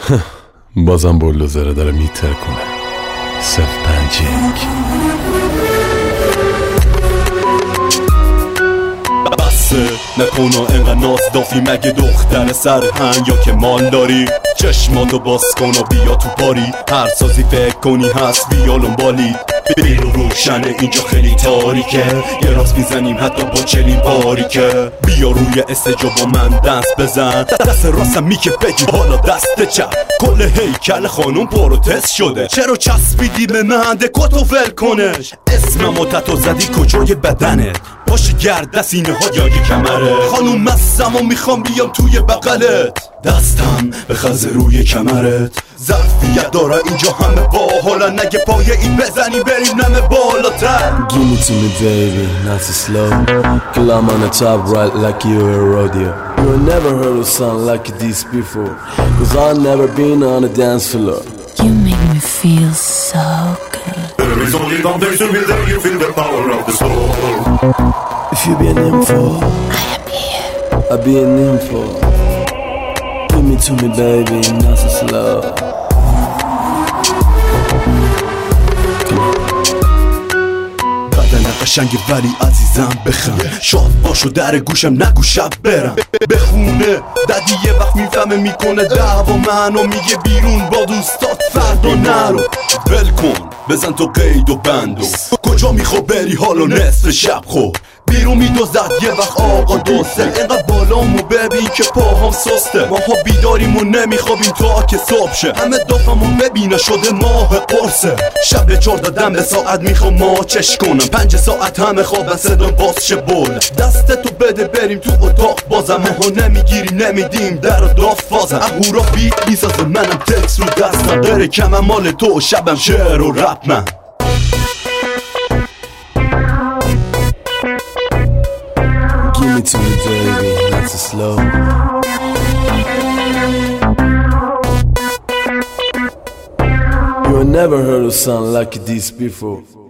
بازم بولدوزره داره میتر کنه. 051 بسه نکنه انقدر نازدافی، مگه دختر سرهنگ یا که مال داری؟ چشماتو باز کن و بیا تو پاری، هر سازی فکر کنی هست بیالون بالی. بیرون روشنه اینجا خیلی تاریکه، یه راست میزنیم حتی با چلین باریکه. بیا روی استجا با من دست بزن، دست راستم میکه بگی حالا دست چپ. کل هیکل خانوم پروتست شده، چرا چسبیدی به من؟ دکاتو ول کنش. اسممو تتو زدی کجای بدنت؟ پاش گرد سینه ها یا یه کمره. خانوم مستم و میخوام بیام توی بغلت، دستم به خز روی کمرت. ظرفیت داره اینجا همه باحالا، نگه پایه ای بزنی بریم نمه بالاتر. Give it to me baby, not so slow. Girl I'm on the top right like you a rodeo. You ain't never heard a song like this before, cause I've never been on a dance floor. You make me feel so good. There is only one place to be there, you feel the power of the soul. If you be an info, I am here. I be an info. Give me to me baby, not so slow. بدن قشنگ ولی عزیزم بخم، شاد باشو در گوشم نگو شب برم. بخونه ددی یه وقت میفهمه میکنه دعوا منو، میگه بیرون با دوستات فردا نرو. ول کن بزن تو قید و بندو، کجا میخوا بری حالا نصف شب خو. بیرون میدوزد یه وقت آقا دوسته، اینقدر بالامو ببین که پاهم سسته. ماها بیداریم و نمیخوابیم تا که صبح شه، همه دافمون ببینه شده ماه قرصه. شب 14 به ساعت میخوام ماچش کنم، 5 ساعت همه خوابن صدا باز شه بول. دستتو بده بریم تو اتاق بازم، ماها نمیگیری نمیدیم در داف فازم. اهورا بیت میسازه منم تکس رو دستم، داره کمم مال تو شبم شعر و رپ من. Give it to me baby, not so slow. You ain't never heard a song like this before.